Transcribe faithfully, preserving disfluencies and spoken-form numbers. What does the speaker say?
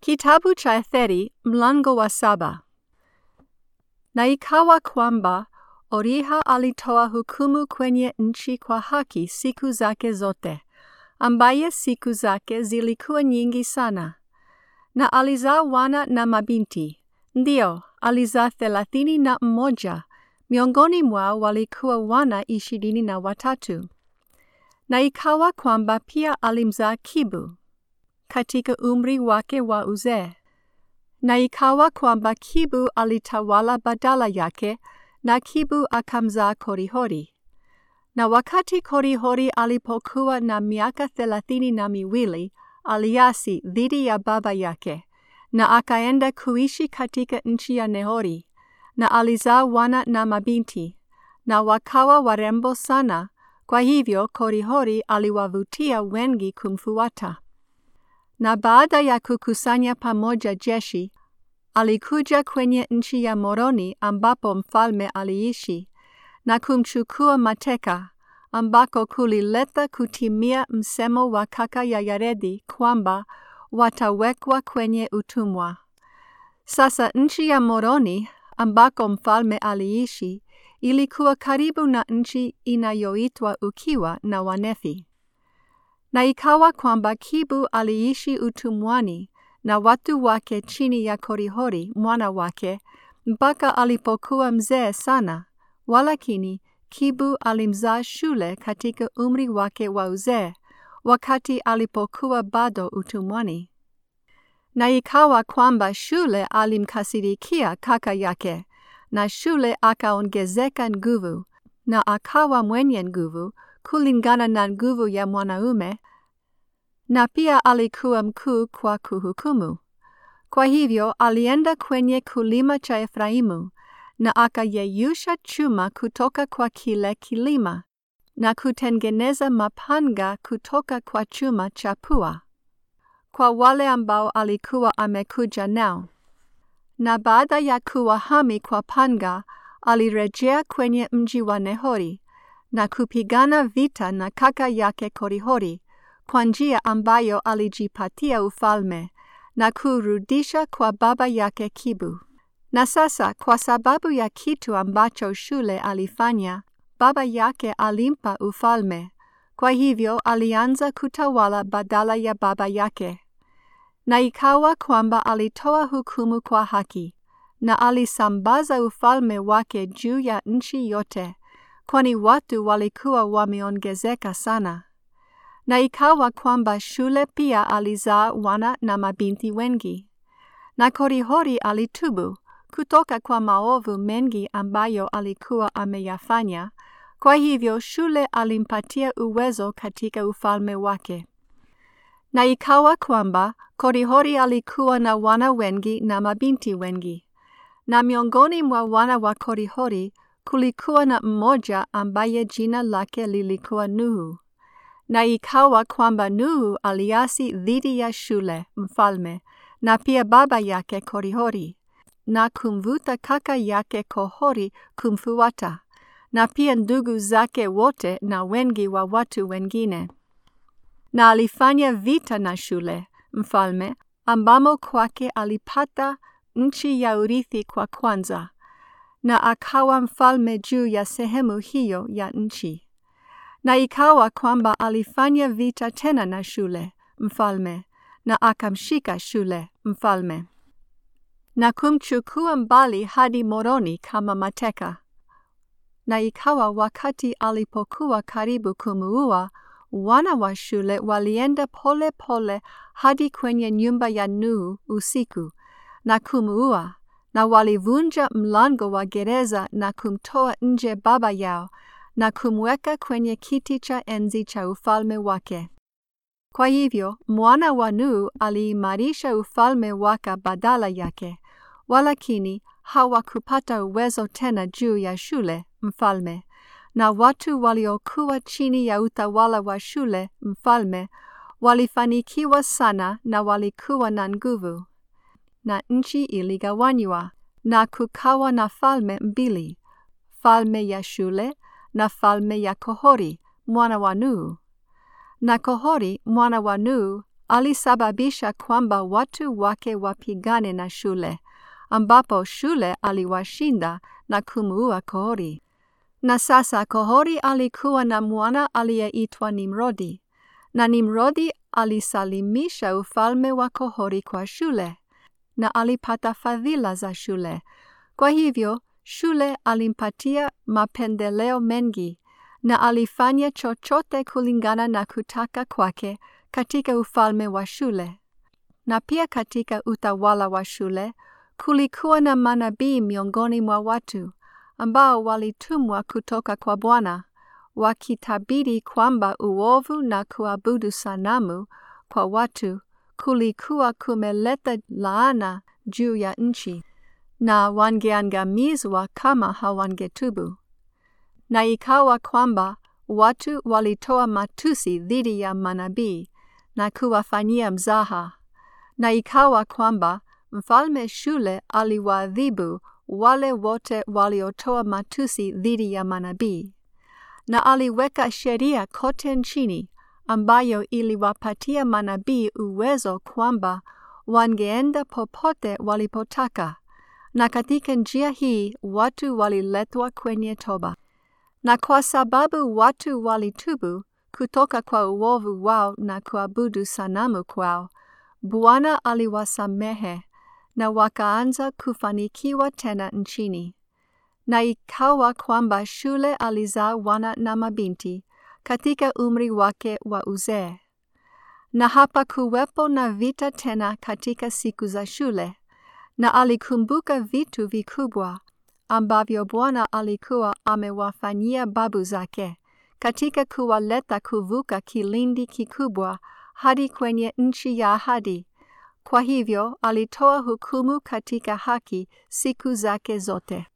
Kitabu cha Etheri mlango wa saba. Na ikawa kwamba Oriha alitoa hukumu kwenye nchi kwa haki siku zake zote, ambaye siku zake zilikuwa nyingi sana. Na alizaa wana na mabinti, ndio alizaa thelathini na mmoja, miongoni mwao walikuwa wana ishirini na watatu. Na ikawa kwamba pia alimzaa Kibu katika umri wake wa uzee. Na ikawa kwamba Kibu alitawala badala yake, na Kibu akamzaa Korihori. Na wakati Korihori alipokuwa na miaka thelathini na miwili, aliasi dhidi ya baba yake, na akaenda kuishi katika nchi ya Nehori, na alizaa wana na mabinti, na wakawa warembo sana, kwa hivyo Korihori aliwavutia wengi kumfuata. Na baada ya kukusanya pamoja jeshi, alikuja kwenye nchi ya Moroni ambapo mfalme aliishi, na kumchukua mateka, ambako kulileta kutimia msemo wa kaka ya Yaredi kwamba watawekwa kwenye utumwa. Sasa nchi ya Moroni ambako mfalme aliishi ilikuwa karibu na nchi inayoitwa Ukiwa na Wanefi. Na ikawa kwamba Kibu aliishi utumwani na watu wake chini ya Korihori mwana wake mpaka alipokuwa mzee sana, walakini Kibu alimzaa Shule katika umri wake wa uzee, wakati alipokuwa bado utumwani. Na ikawa kwamba Shule alimkasirikia kaka yake, na Shule akaongezeka nguvu, na akawa mwenye nguvu kulingana na nguvu ya mwanaume, na pia alikuwa mkuu kwa kuhukumu. Kwa hivyo alienda kwenye kulima cha Efraimu, na akayeyusha chuma kutoka kwa kile kilima, na kutengeneza mapanga kutoka kwa chuma cha pua, kwa wale ambao alikuwa amekuja nao. Na baada ya kuwahami kwa panga, alirejea kwenye mji wa Nehori, na kupigana vita na kaka yake Korihori, kwa njia ambayo alijipatia ufalme, na kurudisha kwa baba yake Kibu. Na sasa kwa sababu ya kitu ambacho Shule alifanya, baba yake alimpa ufalme, kwa hivyo alianza kutawala badala ya baba yake. Na ikawa kwamba alitoa hukumu kwa haki, na alisambaza ufalme wake juu ya nchi yote, kwani watu walikuwa wameongezeka sana. Na ikawa kwamba Shule pia alizaa wana na mabinti wengi. Na Korihori alitubu kutoka kwa maovu mengi ambayo alikuwa ameyafanya, kwa hivyo Shule alimpatia uwezo katika ufalme wake. Na ikawa kwamba Korihori alikuwa na wana wengi na mabinti wengi. Na miongoni mwa wana wa Korihori kulikuwa na mmoja ambaye jina lake lilikuwa Nuhu. Na ikawa kwamba Nuhu aliasi dhidi ya Shule mfalme, na pia baba yake Korihori, na kumvuta kaka yake Kohori kumfuata, na pia ndugu zake wote na wengi wa watu wengine. Na alifanya vita na Shule mfalme, ambamo kwake alipata nchi ya urithi kwa kwanza, na akawa mfalme juu ya sehemu hiyo ya nchi. Na ikawa kwamba alifanya vita tena na Shule mfalme, na akamshika Shule mfalme, na kumchukua mbali hadi Moroni kama mateka. Na ikawa wakati alipokuwa karibu kumuua, wana wa Shule walienda pole pole hadi kwenye nyumba ya Nuhu usiku, na kumuua, na walivunja mlango wa gereza na kumtoa nje baba yao, na kumweka kwenye kiti cha enzi cha ufalme wake. Kwa hivyo mwana wa Nuhu aliimarisha ufalme wake badala yake, walakini hawakupata uwezo tena juu ya Shule mfalme, na watu waliokuwa chini ya utawala wa Shule mfalme walifanikiwa sana na walikuwa na nguvu. Na nchi iligawanywa, na kukawa na falme mbili, falme ya Shule na falme ya Kohori mwana wa Nuhu. Na Kohori mwana wa Nuhu alisababisha kwamba watu wake wapigane na shule, ambapo shule aliwashinda na kumuua Kohori. Na sasa Kohori alikuwa na mwana aliyeitwa Nimrodi, na Nimrodi alisalimisha ufalme wa Kohori kwa shule, na alipata fadhila za shule. Kwa hivyo, shule alimpatia mapendeleo mengi, na alifanya chochote kulingana na kutaka kwake katika ufalme wa shule. Na pia katika utawala wa shule, kulikuwa na manabii miongoni mwa watu, ambao walitumwa kutoka kwa Bwana, wakitabiri kwamba uovu na kuabudu sanamu kwa watu kulikuwa kumeleta laana juu ya nchi, na wangeangamizwa kama hawangetubu. Na ikawa kwamba watu walitoa matusi dhidi ya manabii na kuwafanyia mzaha. Na ikawa kwamba mfalme Shule aliwaadhibu wale wote waliotoa matusi dhidi ya manabii. Na aliweka sheria kote nchini ambayo iliwapatia manabii uwezo kwamba wangeenda popote walipotaka. Na katika njia hii watu waliletwa kwenye toba. Na kwa sababu watu walitubu kutoka kwa uovu wao na kuabudu sanamu kwao, Bwana aliwasamehe na wakaanza kufanikiwa tena nchini. Na ikawa kwamba Shule alizaa wana na mabinti katika umri wake wa uzee. Na hapa kuwepo na vita tena katika siku za Shule, na alikumbuka vitu vikubwa ambavyo Bwana alikuwa amewafanyia babu zake katika kuwaleta kuvuka kilindi kikubwa hadi kwenye nchi ya ahadi. Kwa hivyo alitoa hukumu katika haki siku zake zote.